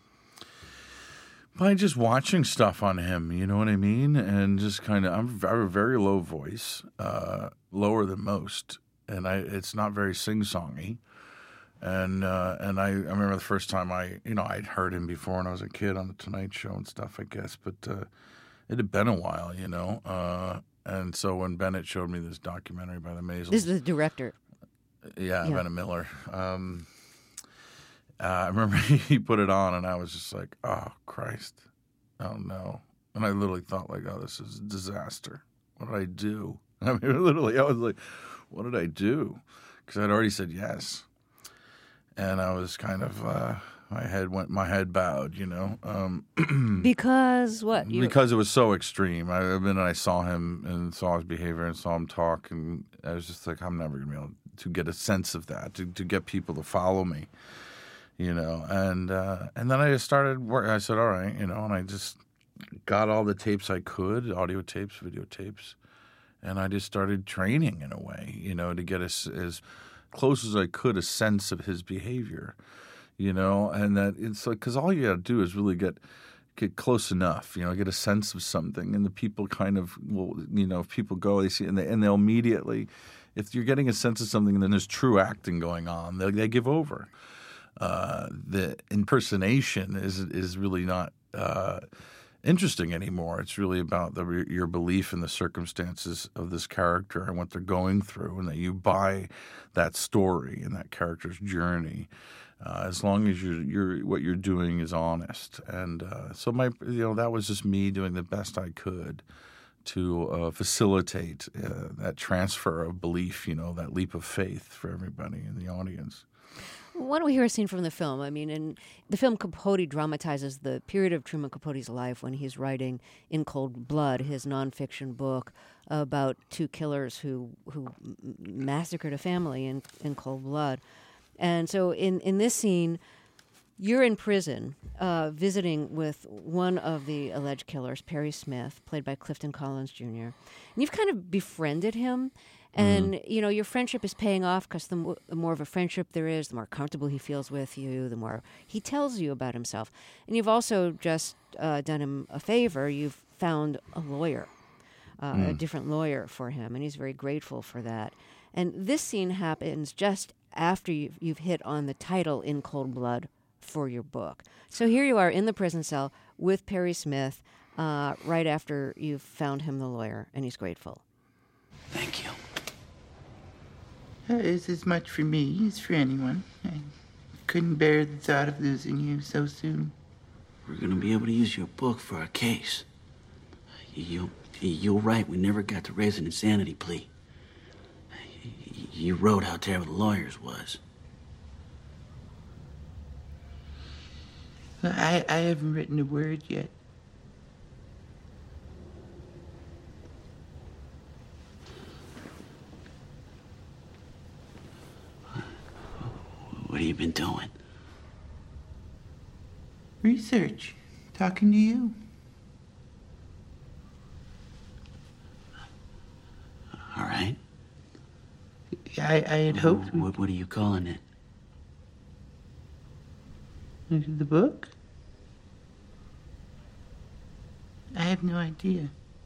By just watching stuff on him, you know what I mean? And just kind of, I'm, I have a very low voice, uh, lower than most. And I, it's not very sing-songy, and uh, and I, I remember the first time I, you know, I'd heard him before when I was a kid on the Tonight Show and stuff, I guess, but uh, it had been a while, you know, uh, and so when Bennett showed me this documentary by the Maisels, this is the director, yeah, yeah. Bennett Miller. Um, uh, I remember he put it on, and I was just like, oh Christ, oh no, and I literally thought like, oh, this is a disaster. What did I do? I mean, literally, I was like, what did I do? Because I'd already said yes, and I was kind of uh, my head went, my head bowed, you know. Um, because what? You... Because it was so extreme. I then I saw him and saw his behavior and saw him talk, and I was just like, I'm never gonna be able to get a sense of that, to to get people to follow me, you know. And uh, and then I just started working. I said, all right, you know, and I just got all the tapes I could, audio tapes, video tapes. And I just started training in a way, you know, to get as, as close as I could a sense of his behavior, you know, and that it's like, because all you got to do is really get get close enough, you know, get a sense of something, and the people kind of will, you know, if people go, they see, and, they, and they'll immediately, if you're getting a sense of something, and then there's true acting going on, they, they give over. Uh, the impersonation is is really not Uh, interesting anymore. It's really about the, your belief in the circumstances of this character and what they're going through, and that you buy that story and that character's journey, uh, as long as you're, you're what you're doing is honest. And uh, so my, you know, that was just me doing the best I could to uh, facilitate uh, that transfer of belief, you know, that leap of faith for everybody in the audience. Why don't we hear a scene from the film? I mean, in the film, Capote dramatizes the period of Truman Capote's life when he's writing In Cold Blood, his nonfiction book about two killers who who massacred a family in, in cold blood. And so in, in this scene, You're in prison, uh, visiting with one of the alleged killers, Perry Smith, played by Clifton Collins Junior And you've kind of befriended him, and Mm-hmm. you know your friendship is paying off because the, mo- the more of a friendship there is, the more comfortable he feels with you, the more he tells you about himself. And you've also just uh, done him a favor. You've found a lawyer, uh, Mm. a different lawyer for him, and he's very grateful for that. And this scene happens just after you've, you've hit on the title In Cold Blood for your book. So here you are in the prison cell with Perry Smith uh, right after you've found him the lawyer, and he's grateful. Thank you. Uh, it's as much for me as for anyone. I couldn't bear the thought of losing you so soon. We're gonna be able to use your book for our case. You, you're right, we never got to raise an insanity plea. You wrote how terrible the lawyers was. I, I haven't written a word yet. What have you been doing? Research. Talking to you. All right. I, I had hoped... What, what are you calling it? The book? I have no idea.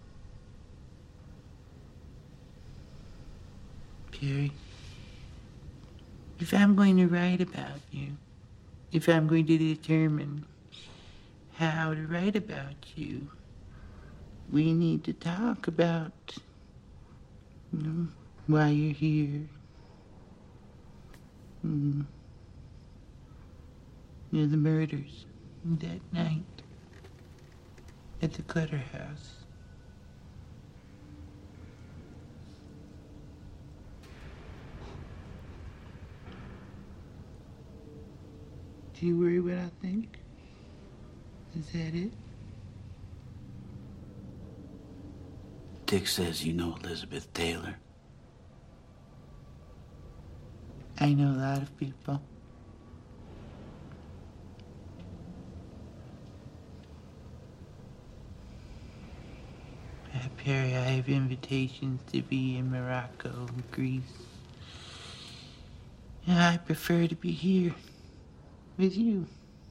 Perry, if I'm going to write about you, if I'm going to determine how to write about you, we need to talk about, you know, why you're here. Mm. You know, the murders that night at the Clutter House. Do you worry what I think? Is that it? Dick says you know Elizabeth Taylor. I know a lot of people. Uh, Perry, I have invitations to be in Morocco and Greece. And I prefer to be here with you.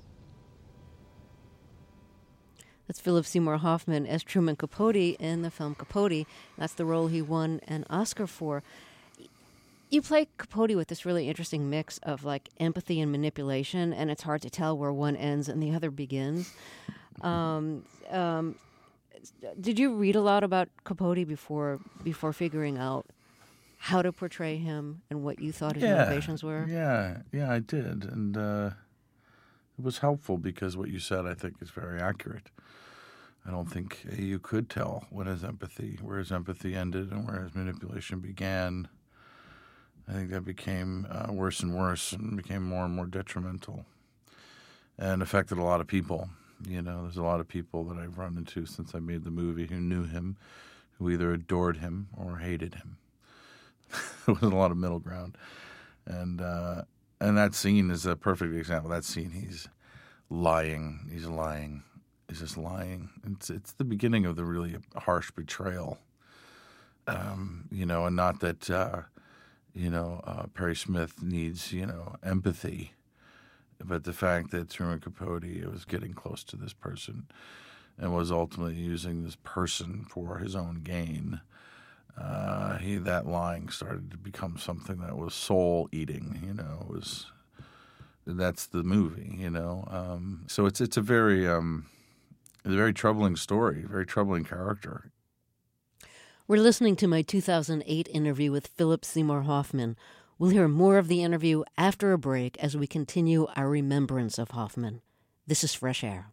That's Philip Seymour Hoffman as Truman Capote in the film Capote. That's the role he won an Oscar for. You play Capote with this really interesting mix of like empathy and manipulation, and it's hard to tell where one ends and the other begins. Um, um, did you read a lot about Capote before before figuring out how to portray him and what you thought his yeah, motivations were? Yeah, yeah, I did, and uh, it was helpful because what you said, I think, is very accurate. I don't think you could tell when his empathy, where his empathy ended and where his manipulation began. I think that became uh, worse and worse and became more and more detrimental and affected a lot of people. You know, there's a lot of people that I've run into since I made the movie who knew him, who either adored him or hated him. There was a lot of middle ground. And uh, and that scene is a perfect example. That scene, he's lying. He's lying. He's just lying. It's it's the beginning of the really harsh betrayal. Um, you know, and not that, uh, you know, uh, Perry Smith needs, you know, empathy, but the fact that Truman Capote was getting close to this person and was ultimately using this person for his own gain. Uh, he that lying started to become something that was soul eating. You know, it was that's the movie. You know, um, so it's it's a very um, it's a very troubling story, very troubling character. We're listening to my two thousand eight interview with Philip Seymour Hoffman. We'll hear more of the interview after a break as we continue our remembrance of Hoffman. This is Fresh Air.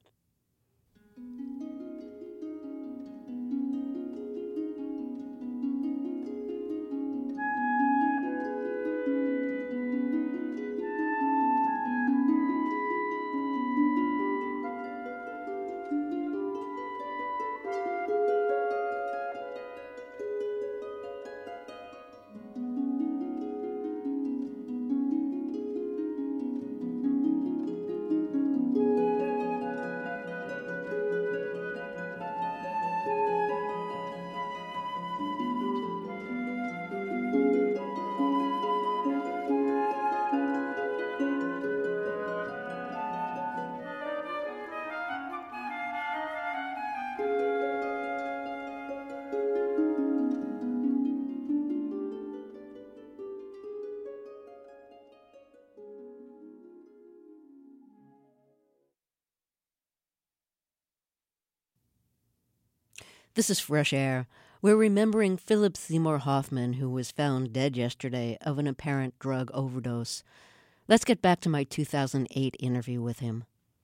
This is Fresh Air. We're remembering Philip Seymour Hoffman, who was found dead yesterday of an apparent drug overdose. Let's get back to my two thousand eight interview with him.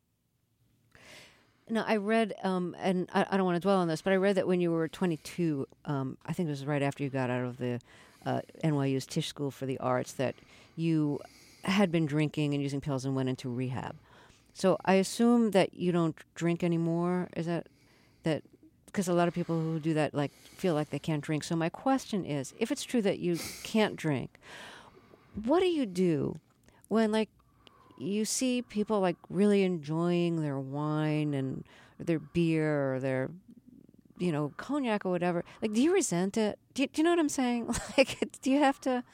Now, I read, um, and I, I don't want to dwell on this, but I read that when you were twenty-two, um, I think it was right after you got out of the uh, N Y U's Tisch School for the Arts, that you had been drinking and using pills and went into rehab. So I assume that you don't drink anymore. Is that that? Because a lot of people who do that like feel like they can't drink. So my question is, if it's true that you can't drink, what do you do when like you see people like really enjoying their wine and their beer or their, you know, cognac or whatever? Like, do you resent it? Do you, do you know what I'm saying? Like, do you have to?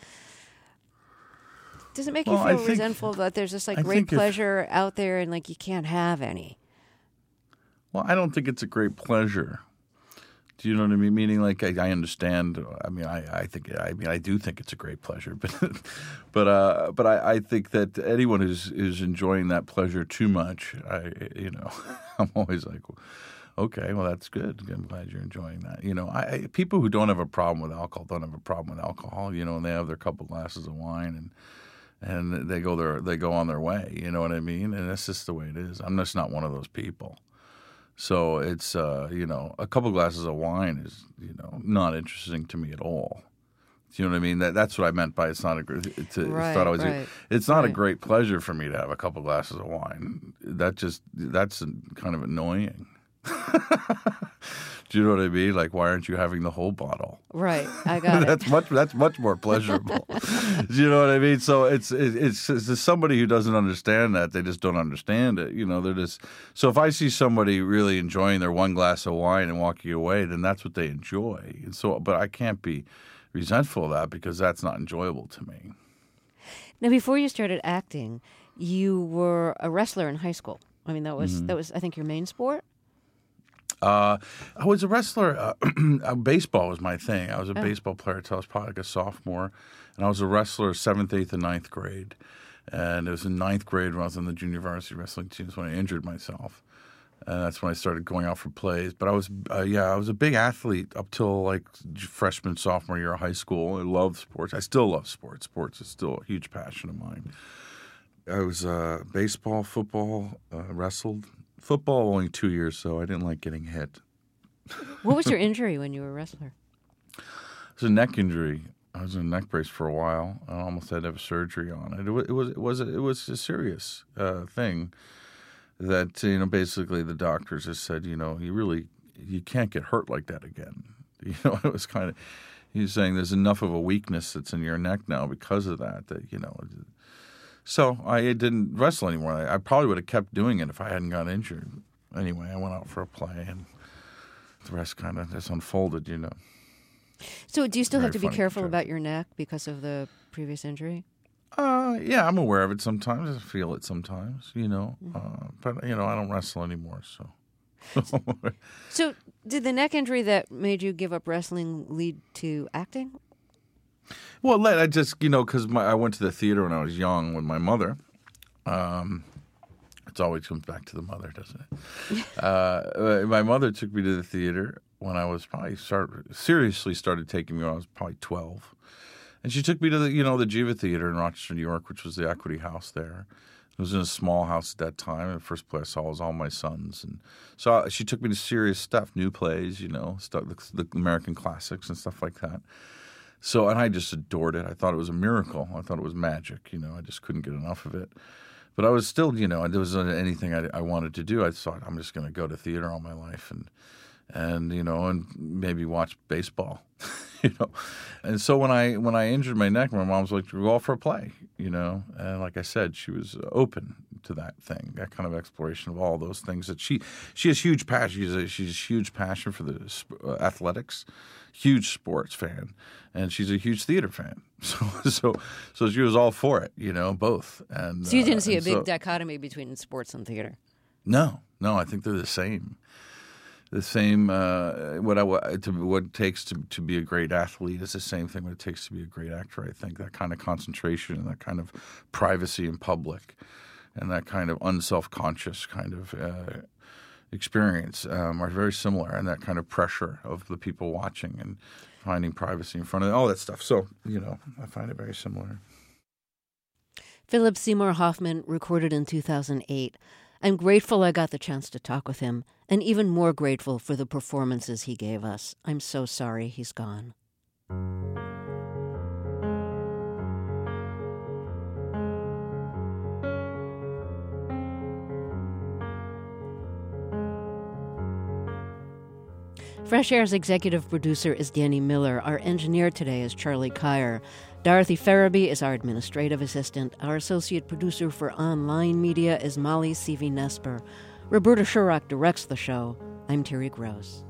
Does it make well, you feel think, resentful that there's this like I great pleasure if, out there and like you can't have any? Well, I don't think it's a great pleasure. Do you know what I mean? Meaning, like, I, I understand. I mean, I, I think. I mean, I do think it's a great pleasure, but, but, uh, but I, I think that anyone who's is enjoying that pleasure too much, I, you know, I'm always like, okay, well, that's good. I'm glad you're enjoying that. You know, I, I people who don't have a problem with alcohol don't have a problem with alcohol. You know, and they have their couple glasses of wine and and they go their they go on their way. You know what I mean? And that's just the way it is. I'm just not one of those people. So it's, uh, you know, a couple glasses of wine is, you know, not interesting to me at all. Do you know what I mean? That That's what I meant by it's not a great, it's, a, right, it's not always, right, a, it's not right. a great pleasure for me to have a couple glasses of wine. That just, that's kind of annoying. Do you know what I mean? Like, why aren't you having the whole bottle? Right, I got that's it. much. That's much more pleasurable. Do you know what I mean? So it's it, it's it's somebody who doesn't understand that. They just don't understand it. You know, they're just. So if I see somebody really enjoying their one glass of wine and walking away, then that's what they enjoy. And so, but I can't be resentful of that because that's not enjoyable to me. Now, before you started acting, you were a wrestler in high school. I mean, that was Mm-hmm. that was I think your main sport. Uh, I was a wrestler. Uh, baseball was my thing. I was a Oh. baseball player until I was probably like a sophomore. And I was a wrestler seventh, eighth, and ninth grade. And it was in ninth grade when I was on the junior varsity wrestling teams when I injured myself. And that's when I started going out for plays. But I was, uh, yeah, I was a big athlete up till like freshman, sophomore year of high school. I loved sports. I still love sports. Sports is still a huge passion of mine. I was uh, baseball, football, uh, wrestled. Football only two years, so I didn't like getting hit. What was your injury when you were a wrestler? It was a neck injury. I was in a neck brace for a while. I almost had to have surgery on it. It was it was it was a, it was a serious uh, thing. That you know, basically the doctors just said, you know, you really you can't get hurt like that again. You know, it was kind of he's saying there's enough of a weakness that's in your neck now because of that. That you know. So I didn't wrestle anymore. I, I probably would have kept doing it if I hadn't got injured. Anyway, I went out for a play, and the rest kind of just unfolded, you know. So do you still Very have to be funny careful joke. about your neck because of the previous injury? Uh, yeah, I'm aware of it sometimes. I feel it sometimes, you know. Mm-hmm. Uh, but, you know, I don't wrestle anymore, so. So did the neck injury that made you give up wrestling lead to acting? Well, I just, you know, because I went to the theater when I was young with my mother. Um, it always comes back to the mother, doesn't it? uh, my mother took me to the theater when I was probably start, seriously started taking me when I was probably twelve. And she took me to the, you know, the Jiva Theater in Rochester, New York, which was the Equity House there. It was in a small house at that time. And the first play I saw was All My Sons. And so she took me to serious stuff, new plays, you know, stuff, the, the American classics and stuff like that. So, and I just adored it. I thought it was a miracle. I thought it was magic. You know, I just couldn't get enough of it. But I was still, you know, there wasn't anything I, I wanted to do. I thought I'm just going to go to theater all my life and, and you know, and maybe watch baseball, you know. And so when I when I injured my neck, my mom was like, "Go off for a play," you know. And like I said, she was open to that thing, that kind of exploration of all those things that she she has huge passion. She's a, she's a huge passion for the uh, athletics, huge sports fan, and she's a huge theater fan. So so so she was all for it, you know, both. And So you didn't uh, see a and big so, dichotomy between sports and theater? No, no, I think they're the same. The same, uh, what I, to, what it takes to, to be a great athlete is the same thing what it takes to be a great actor, I think. That kind of concentration and that kind of privacy in public and that kind of unself-conscious kind of, uh, experience um, are very similar, and that kind of pressure of the people watching and finding privacy in front of all that stuff. So, you know, I find it very similar. Philip Seymour Hoffman recorded in two thousand eight. I'm grateful I got the chance to talk with him, and even more grateful for the performances he gave us. I'm so sorry he's gone. Fresh Air's executive producer is Danny Miller. Our engineer today is Charlie Kyer. Dorothy Farabee is our administrative assistant. Our associate producer for online media is Molly Seavey-Nesper. Roberta Shurock directs the show. I'm Terry Gross.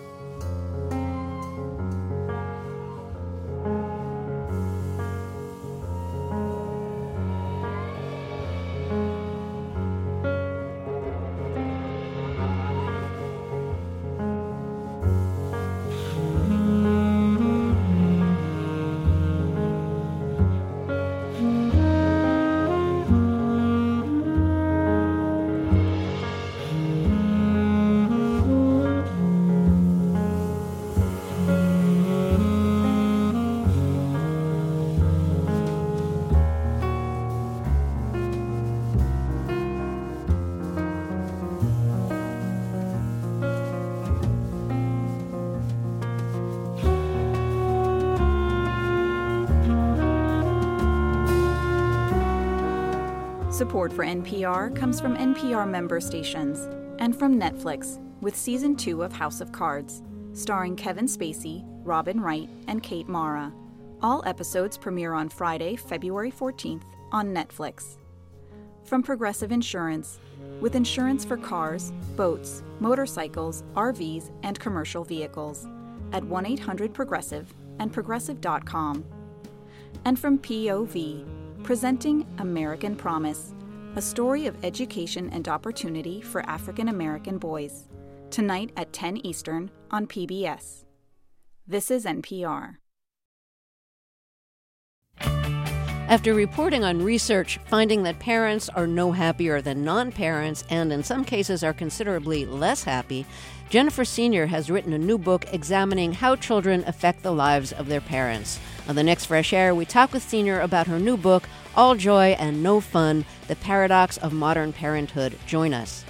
Support for N P R comes from N P R member stations and from Netflix with Season two of House of Cards, starring Kevin Spacey, Robin Wright, and Kate Mara. All episodes premiere on Friday, February fourteenth on Netflix. From Progressive Insurance, with insurance for cars, boats, motorcycles, R Vs, and commercial vehicles at one eight hundred Progressive and progressive dot com. And from P O V, presenting American Promise, a story of education and opportunity for African American boys, tonight at ten Eastern on P B S. This is N P R. After reporting on research finding that parents are no happier than non-parents and in some cases are considerably less happy, Jennifer Senior has written a new book examining how children affect the lives of their parents. On the next Fresh Air, we talk with Senior about her new book, All Joy and No Fun, The Paradox of Modern Parenthood. Join us.